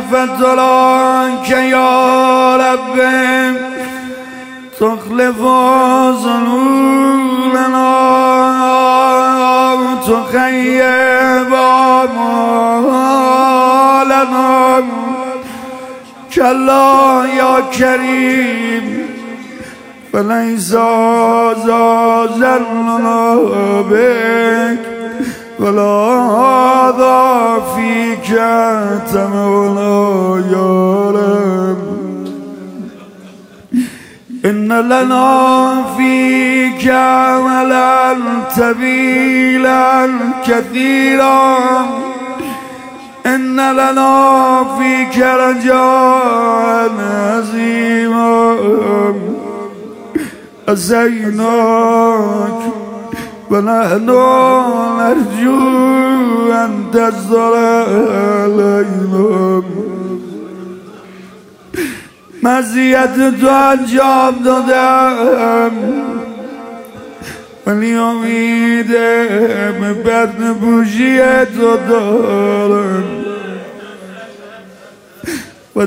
فتراك يا رب تخلف ظنوننا تخيب آمالنا كلا يا كريم فليس ظننا بك ولا هذا فيك تمولا يا رب إن لنا فيك عملا طويلا كثيرا إن لنا فيك رجاء عظيما أزيناك ونحن نرجو أن تزدر علينا مزیت تو انجام دادم ولی امیدم بدن بوشی تو دارم و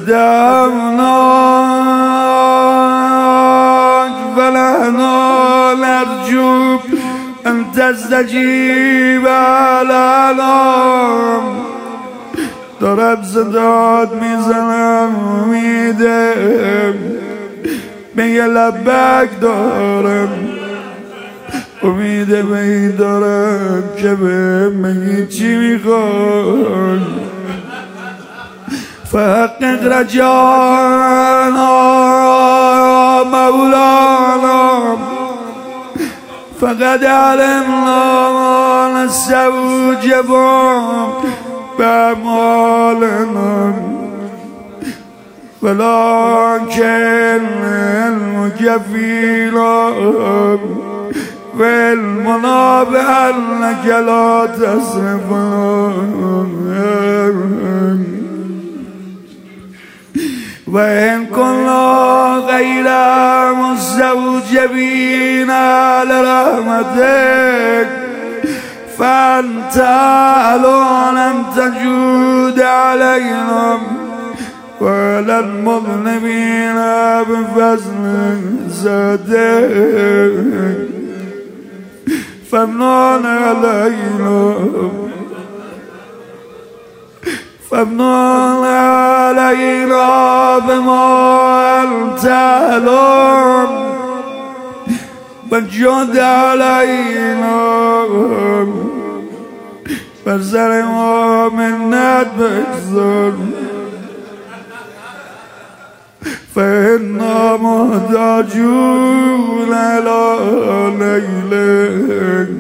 دعوناک ولهنا نرجو ان تستجیب لنا دارم صدات میزنم امیدم به یه لبک دارم امید به این دارم که به من چی میخوان فحقق رجانا مولانا فقد علمنا ما نستوجب بأعمالنا ولكن علمك فينا وعلمنا بأنك لا تصرفنا وإن كنا غير مستوجبين لرحمتك فأنت أهل أن تجود علينا وعلى المذنبين بفضل ذاتك فمنن علينا فمنن علينا بما أنت أهل وجد علينا فرزر ما منت بگذار فإنا محتاجون إلى لیلک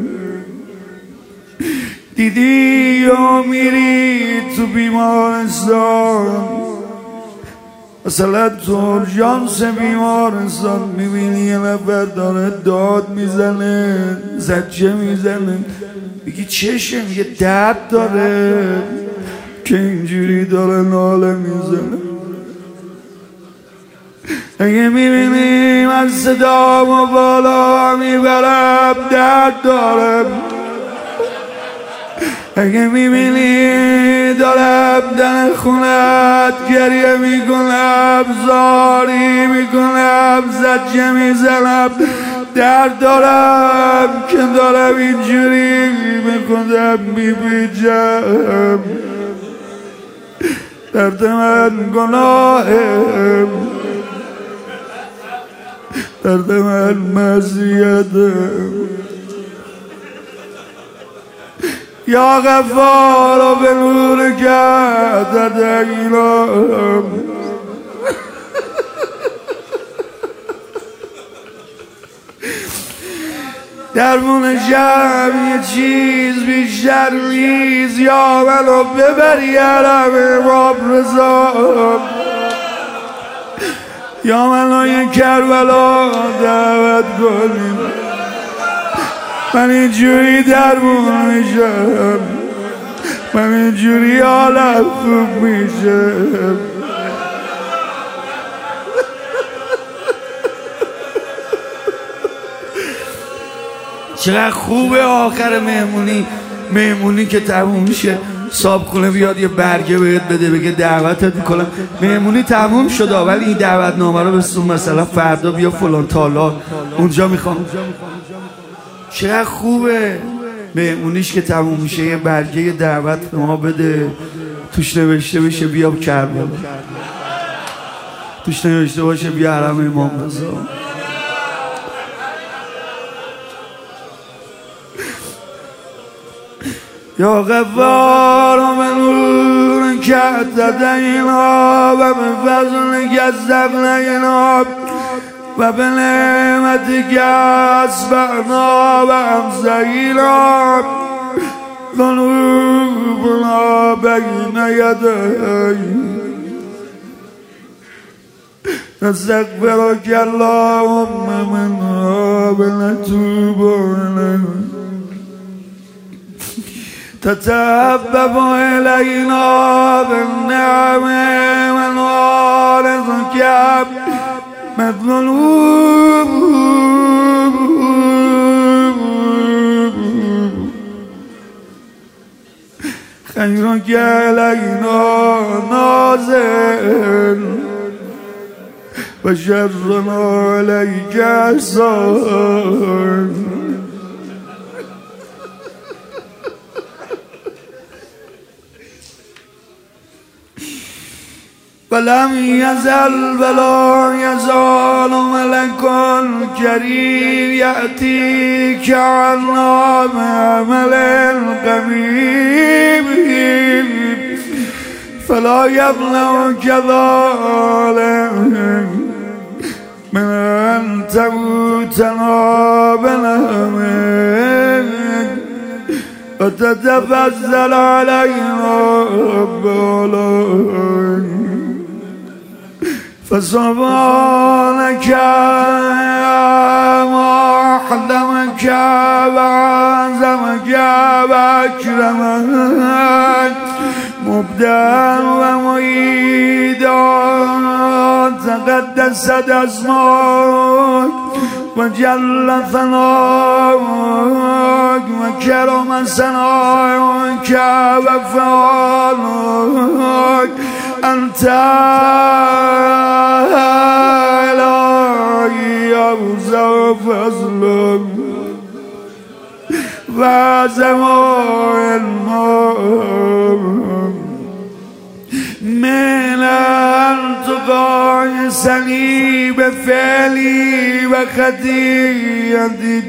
دیدی یا میری تو بیمارستان مثلا تو اورژانس بیمارستان میبینی یه نفر داره داد میزنه زجه میزنه میگی چشه؟ میگه درد داره که اینجوری داره ناله میزنه. اگه میبینی من صدامو بالا میبرم درد دارم، اگه میبینی دارم در خونت گریه میکنم زاری میکنم زجه میزنم درد دارم که دارم اینجوری میکنم میبیجم درد من گناهم درد من معصیتم یا غفار به نور کرد ایلام درمون شب یه چیز بیشتر نیست یا منو ببری حرم امام رضا یا منو یه کربلا دعوت کنیم من اینجوری درمون میشم من اینجوری حالم خوب میشم چقدر خوبه آخر مهمونی که تموم شه صاحب خونه بیاد یه برگه بهت بده بگه دعوتت میکنم. مهمونی تموم شده ولی این دعوتنامه رو بسون مثلا فردا بیا فلان تالار اونجا میخوام. چقدر خوبه مهمونیش که تموم میشه یه برگه دعوت به ما بده، توش نوشته بشه بیا کربلا، توش نوشته باشه بیا حرم امام رضا. یا غفار من نور کتدینا و من فضل کذبنا و به نعمتک اسبحنا و امسینا ذنوبنا بین یدیک نستغفرک اللهم منا و نتوب الیک تتحبب إلينا بالنعم ونعرضك بالذنوب خيرك علينا نازل وشرنا عليك أحسن. ولم يزل ولا يزال ملك كريم يأتيك عنا بعمل قريب فلا يبلغك ذلك من أن تموتنا بنعمك وتتفضل علينا بولاك فسبحانك وحدمك وعظمك وأكرمك مبدأ ومعيدا تقدست اسمك وجل ثناؤك وكرم ثناؤك وفعلك أنت إلهي أوزع فضلك وزمان من أن تقايسني بفعلي وخطيئتي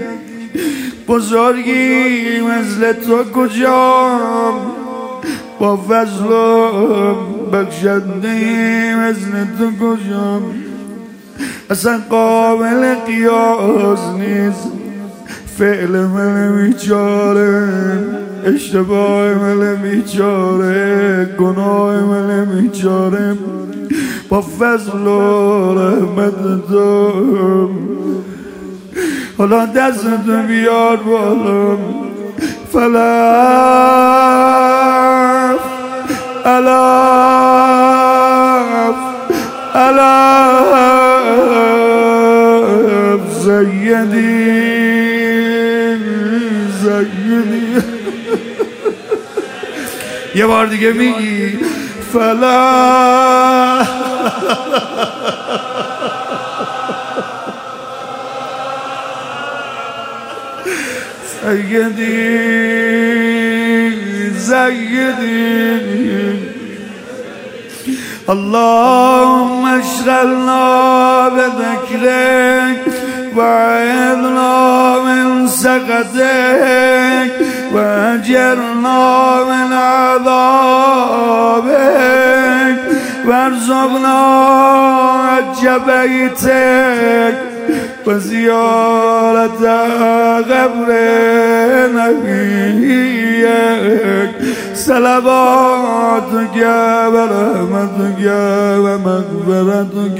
بزرگی مثل تو کجام با فضلم بخشنده مثل تو کجام اصلا قابل قیاس نیست. فعل من بیچاره، اشتباه من بیچاره، گناه من بیچاره با فضل و رحمت تو حالا دستتو بیار بالا. فلاف الاف الاف سیدی سیدی یه بار دیگه میگی فلاف سيدي سيدي اللهم اشغلنا بذكرك وعذنا من سخطك واجرنا من عذابك وارزقنا حج بيتك وزيارة قبر نبيك صلواتك ورحمتك ومغفرتك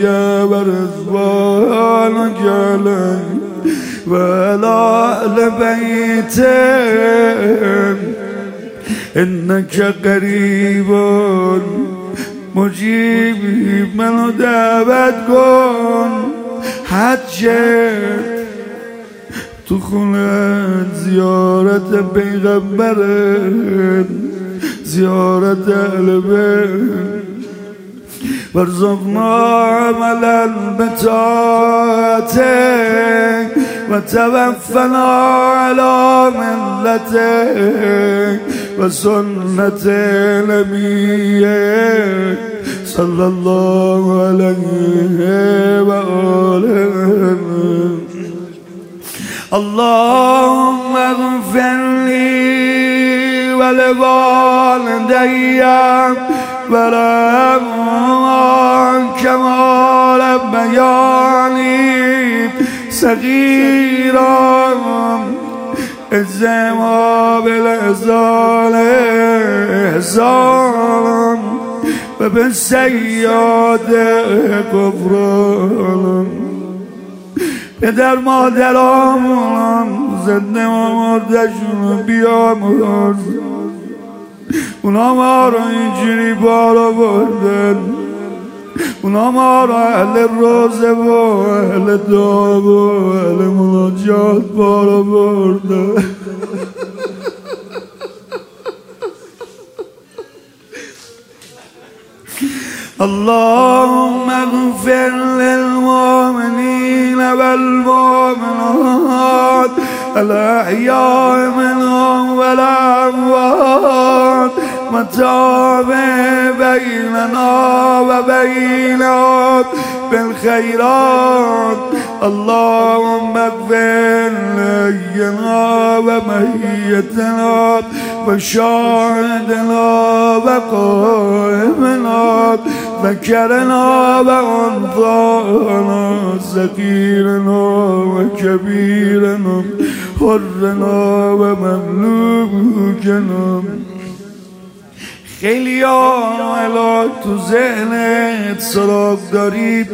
ورضوانك عليك وعلى أهل بيتك إنك قريب مجيب منو دعوت کن حجت تو خونه زیارت پیغمبرت زیارت اهل بیت وارزقنا عملا بطاعتك وتوفنا على ملتك وسنة نبيك صلى الله عليه وآله. اللهم اغفر لي ولوالدي ورحمهم كما ربياني صغيرا الزما بالإحسان إحسانا وبالسيئات غفرانا. پدر مادرامون زنده و مردشون بیامرز، اونا ما رو اینجوری بالا بردن، اونا ما رو اهل روزه و اهل دعا و اهل مناجات بالا بردن. اللهم اغفر للمؤمنين والمؤمنات الأحياء منهم والأموات وتابع بيننا وبينهم بالخيرات. اللهم اغفر لحينا وميتنا وشاهدنا وقائمنا ذكرنا وأنثانا صغيرنا وكبيرنا حرنا ومملوكنا. خیلی الان تو ذهنت سراغ دارید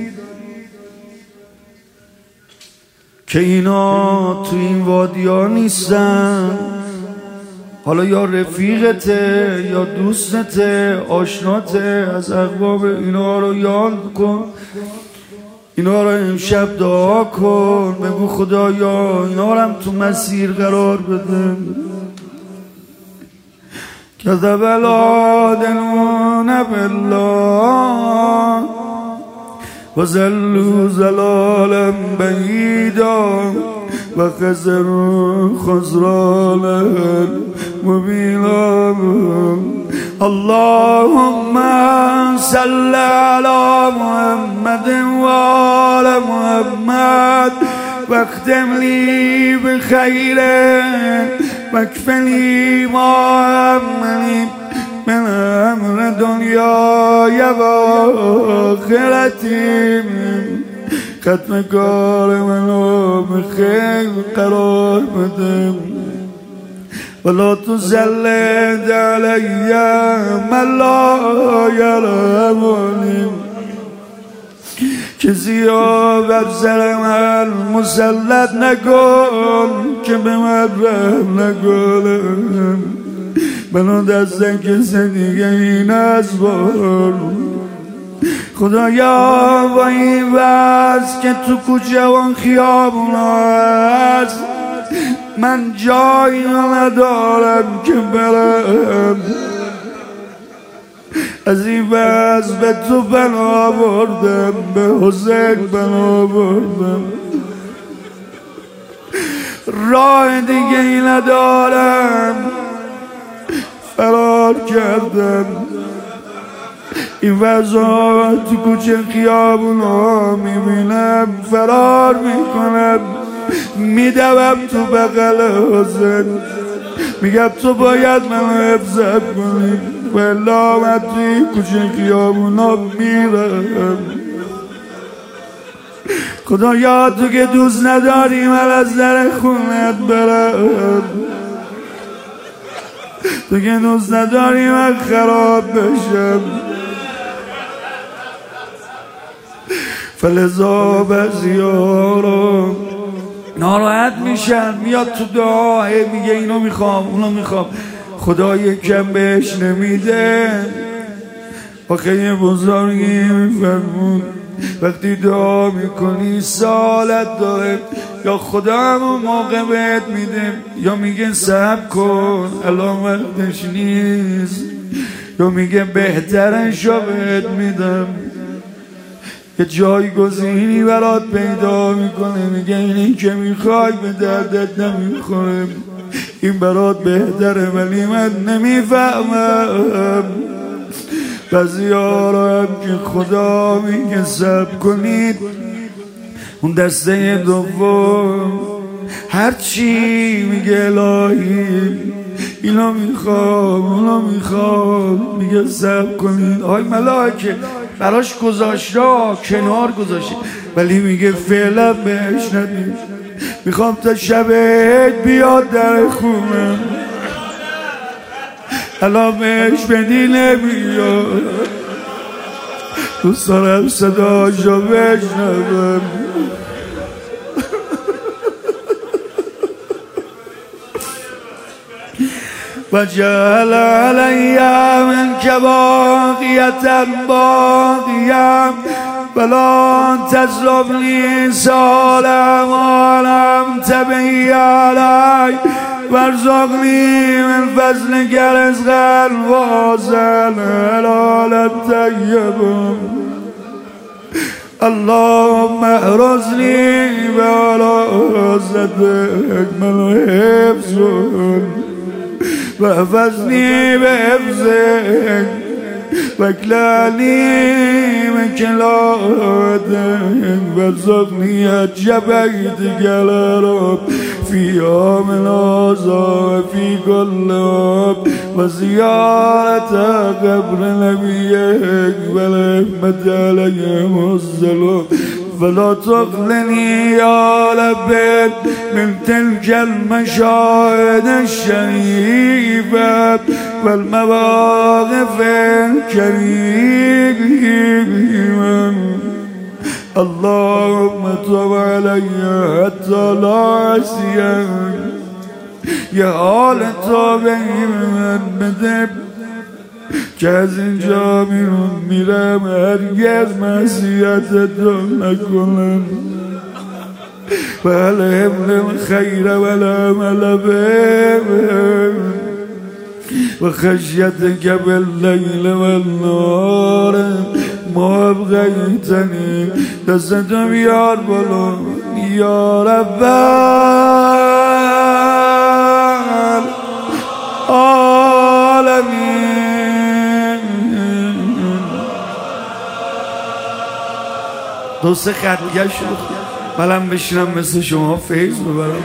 که اینا تو این وادی ها نیستن، حالا یا رفیقته یا دوستته آشناته، از اقوام اینا رو یاد کن، اینا رو امشب دعا کن، بگو خدایا اینا رو هم تو مسیر قرار بده. كذب العادلون بالله وزلوا زلالا بعيدا وخسروا خسرانا مبينا. اللهم صل على محمد وعلى محمد واختم لي بخير واكفني ما همني من امر دنیای و آخرتی. ختم کار منو به خیر قرار بده ولا تسلط علی من لا یرحمنی. کسی ها بر سر من مسلط نکن که به من رحم نکنه. منو دست کسی دیگه این از بار. خدایا با این وضع که تو کوچه و خیابون هست من جایی ندارم که برم. از این وضع به تو بنا بردم، به حسین بنا بردم، راه دیگه ای ندارم، فرار کردم. این وضع تو کوچه خیابون ها میبینم فرار میکنم، میدوم تو بغل حسین میگم تو باید منو حفظت کنی ولی من توی کوچه خیابون ها میرم. خدایا تو که دوست نداری من از در خونت برم، تو که دوست نداری من خراب بشم، فلذا بعضی‌ها ناراحت میشن، میاد تو دعا میگه اینو میخوام اونو میخوام، خدا یکم بهش نمیده. آخه یه بزرگی میفرمون وقتی دعا میکنی سالت داره یا خدا همون موقع بهت میده یا میگه صبر کن الان وقتش نیست، یا میگه بهترشو بهت میدم. یه جایگزینی برات پیدا میکنه، میگه اینی که میخوای به دردت نمیخوره، این برات بهتره ولی من نمیفهمم. بعضی‌ها رو هم که خدا میگه صبر کنید، اون دسته دوم هرچی میگه الهی اینو میخوام اونو میخوام، میگه صبر کنید. آی ملائکه براش گذاشته کنار گذاشته، ولی میگه فعلا بهش ندید، میخوام تا شب عید بیاد در خونه، الان بهش بدی نمیاد، دوست دارم صداشو بشنوم. و جعل علی منک باقیة باقیة ولا تظلمنی صالح ما لم تبی علی وارزقنی من فضلک رزقا واسعا حلالا طیبا. اللهم احرزني بحراستك من حفظ واحفظني بحفظك واكلاني من كلاتك وارزقني حج بيتك يا رب في يوم العزاء في كل عام وزيارة قبر نبيك والرحمة عليهم السلام. فلا تخلني يا رب من تلك المشاهد الشريفة والمواقف الكريمة. اللهم تب علي حتى لا أعصيك یا حال تابعی من بده که از اینجا میرم هرگز معصیتت نکنم. والحمل الخیر والعمل به و خشیتک باللیل والنهار ما ابقیتنی. دستتو بیار بالا یا رب العالمین. دو سه خط دیگه شد منم بشینم مثل شما فیض ببرم.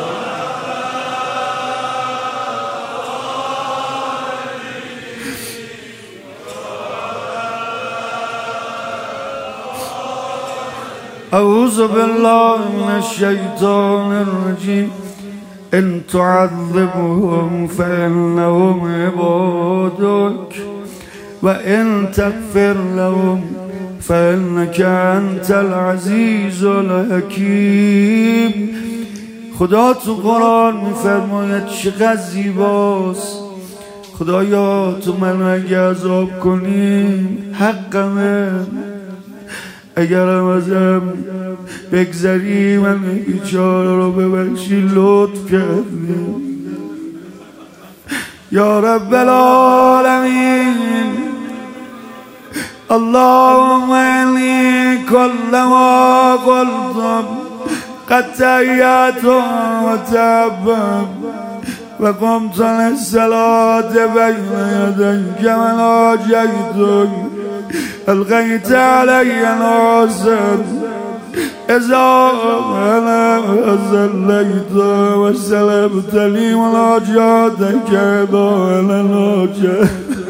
اعوذ بالله من الشیطان الرجیم. ان تعذبهم فانهم عبادك وان تغفر لهم فانك انت العزیز الحکیم. خدا تو قرآن میفرماید چقدر زیباست. خدایا تو منو اگه عذاب کنی حقمه، اگرم ازم بگذری من بیچاره رو ببخشی لطف کردی. یا رب العالمین. اللهم انی کل ما قلتم قد تحیت و تبم و قمت للصلاة بین یدیک من آجیتک القیت علی ناصر اذا انا صلیت و سلمت لی مناجاتک اذا انا ناجت.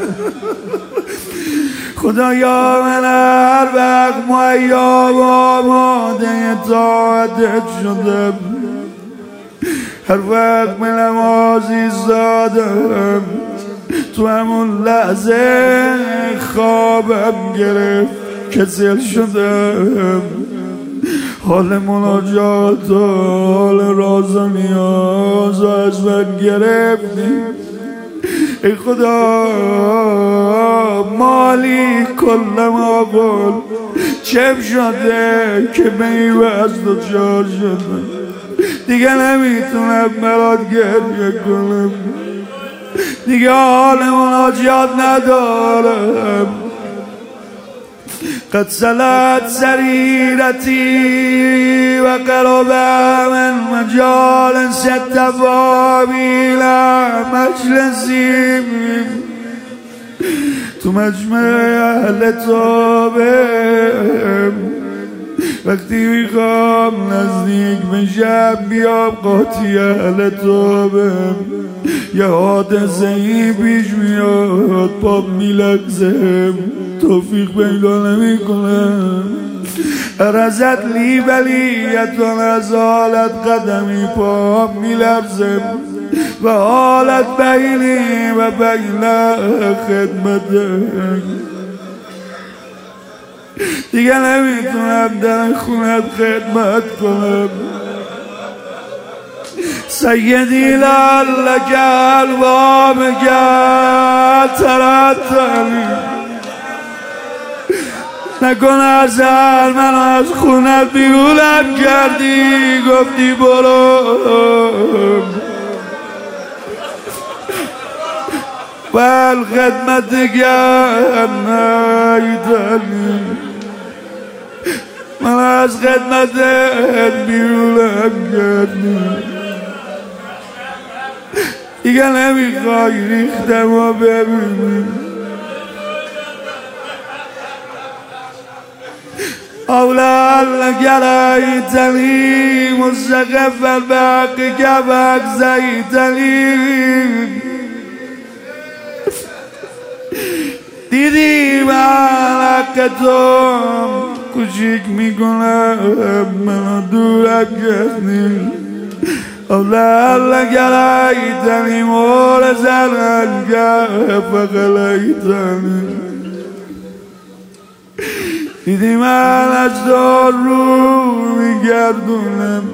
خدایا من هر وقت مهیا و آماده طاعتت شدم، هر وقت من نماز ایستادم تو همون لحظه خوابم گرفت کسل شدم. حال مناجات و حال راز و نیاز و از من گرفتی. ای خدا مالی کل ما قل چم شده که میوه از دچار شده. دیگه نمیتونم برات گریه کنم، دیگه حال مناجات ندارم. قد سلت سریرتی و قرب من مجالس التفاویل مجلسی تو مجمع اهل توبه. وقتی میخوام نزدیک بشم بیام قاطی اهل توبه، یه حادثه ای پیش میاد پا میلغزم، توفیق پیدا نمیکنم. رزت لی بلیتون از حالت قدمی پا میلرزم و حالت بینی و بین خدمتم. دیگه نمیتونم در خونت خدمت کنم. سیدی لعلک البابک ترتمی، نکن ازل من از خونت بیرونم کردی، گفتی برو بل خدمت گر نیدنی، من از خدمتت بیرونم کردی. دیگه نمیخوای ریختم و ببینی. اولا لگرایتنی مستقف البق کبک زیتنی، دیدی ملکتم کوچیک میکنم منو دورم کردی. اولا لگرایتنی مورزن کف غلیتنی، دیدی من از دار رو میگردونم،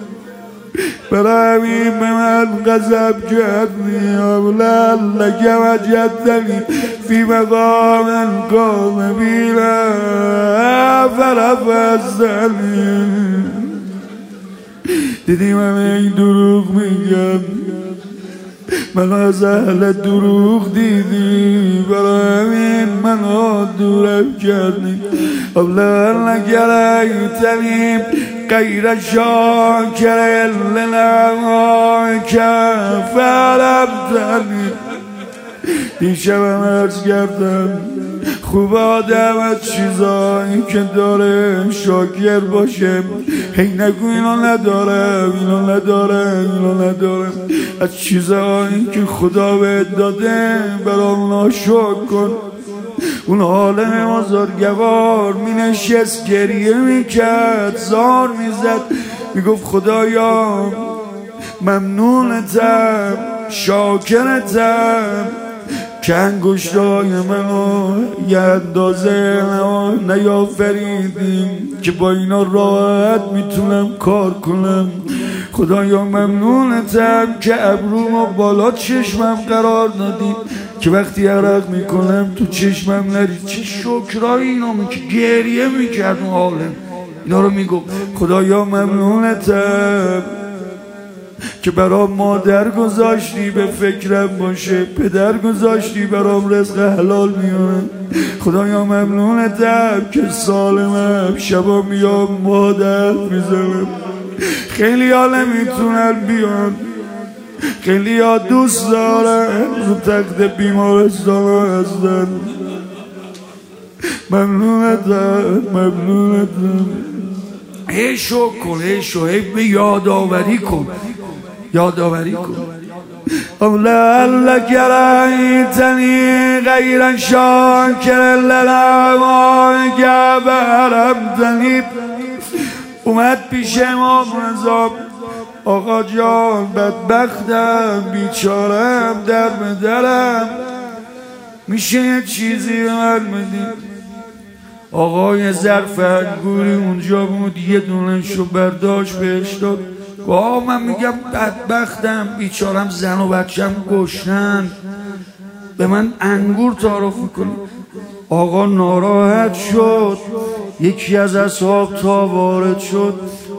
برای به من غضب کردی. اولا لک وجدتنی فی مقام کان بینا فرفضتنی، دیدی من این دروغ میگم، من از اهل دروغ دیدی، برای همین منو دورم کردی. اولا لگرایتنی غیر شاکر لنعمائک فعلمتنی. دیشبم عرض کردم خوب آدم از چیزایی که داره شاکر باشه، هی نگو اینو ندارم اینو ندارم اینو ندارم. از چیزایی که خدا بهت داده برام ناشکر کن. اون عالم بزرگوار می نشست گریه میکرد، زار میزد، میگفت خدایا ممنونتم شاکرتم که انگشتای منو یه اندازه نیافریدیم که با اینا راحت میتونم کار کنم. خدایا ممنونتم که ابرومو بالا چشمم قرار دادی که وقتی عرق میکنم تو چشمم نری. چه شکرایی اینا که گریه میکرد اون عالم اینا رو میگفت. خدایا ممنونتم که برام مادر گذاشتی به فکرم باشه، پدر گذاشتی برام رزق حلال میارن. خدایا ممنونتم که سالمم، شبا میام مادر میزنم. خیلی ها نمیتونن بیان، خیلی ها دوست دارن رو تخت بیمارستان هستن. ممنونتم ممنونتم. هی شکر کن، هی شو، هی به یادآوری کن، یادآوری کن. اولا لگرایتنی غیر شاکر لنعمائک فعلمتنی. اومد پیش امام رضا، آقا جان بدبختم بیچارم در بدرم، میشه یه چیزی به من بدی؟ آقای ظرف انگوری اونجا بود، یه دونشو برداشت بهش داد. گفت من میگم بدبختم بیچارم، زن و بچم گشنن، به من انگور تعارف میکنی؟ آقا ناراحت شد. یکی از اصحاب تا وارد شد،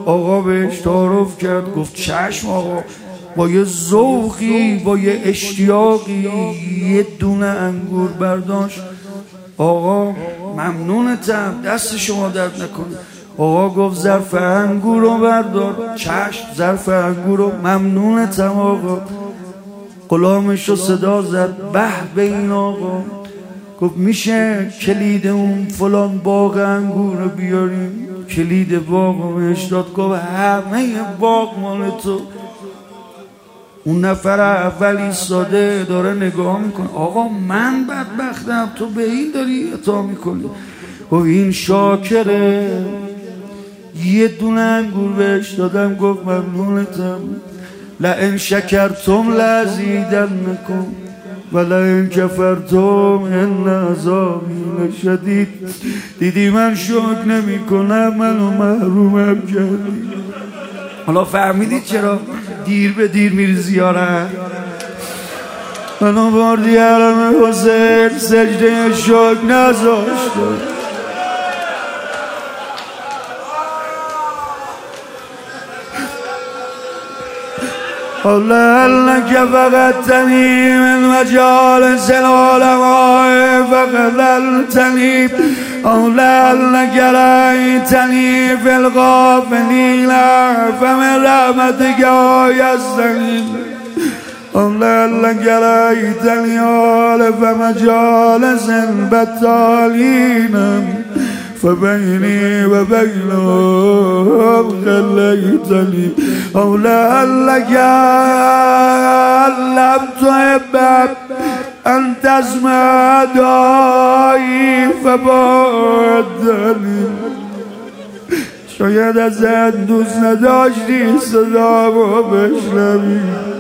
آقا بهش تعارف کرد، گفت چشم آقا. با یه ذوقی با یه اشتیاقی یه دونه انگور برداشت. آقا ممنونتم، دست شما درد نکنه. آقا گفت ظرف انگور رو بردار. چشم ظرف انگور رو. ممنونتم آقا. غلامش رو صدا زد، به این آقا. گفت میشه کلید اون فلان باغ انگور رو بیاریم؟ کلید باغ رو بهش داد. گفت همه باغ مال تو. اون نفر اول ایستاده داره نگاه میکنه. آقا من بدبختم، تو به این داری عطا میکنی؟ گفت این شاکره. یه دونه انگور بهش دادم. گفت ممنونتم. لئن شکرتم لازیدنکم ولئن کفرتم ان عذابی لشدید. دیدی من شکر نمی کنم، منو محرومم کردی. حالا فهمیدید چرا دیر به دیر میری زیارت؟ منو بردی حرم حسین، سجده شکر نذاشت. لعلك فقدتني من مجالس العلماء فخذلتني، أو لعلك رأيتني في الغافلين فمن رحمتك آيستني، أو لعلك رأيتني ألف مجالس البطالين فبيني وبينهم خليتني، أو لعلك لم تحب أن تسمع دعائي فبعدتني. شاید ازت دوست نداشتی صدامو بشنوی.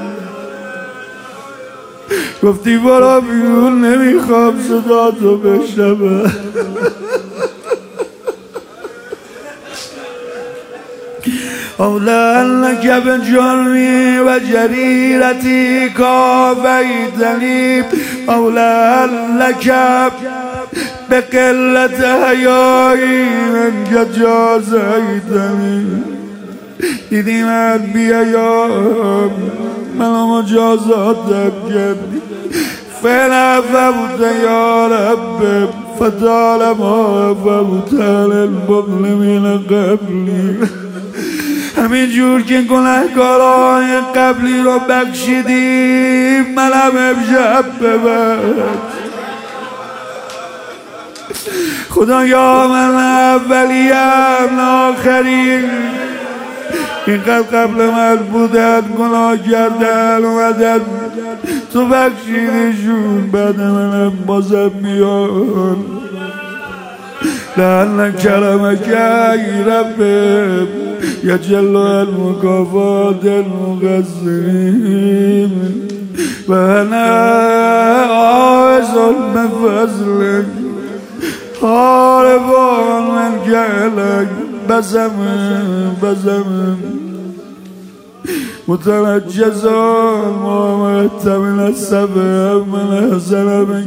گفتی برو بیرون، نمیخوام صداتو بشنوم. أو لعلك بجرمي وجريرتي كافيتني، أو لعلك بقلة حیایی منك جازيتني. دیدی من بیایم منو مجازاتم کردی. فلا فوت یا رب فطالما فوت للمظلمین قبلی. همین جور که گناهکارای قبلی رو بخشیدی، منم امشب ببخش. خدایا من اولیم آخرین، اینقدر قبل من بودن گناه کردن اومدن تو بخشیدشون، بعد منم بازم بیان. لعل کرمک ای رب یجل المکافات المقصرین و انا عاوز من فضلک عارفان من جهلک بزم متنجزان محمد من السبب من حسن من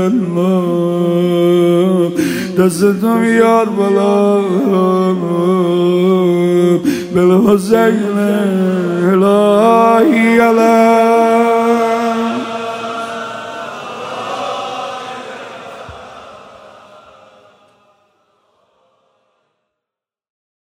الله. دستم بیار بالا بالحسین الهی علی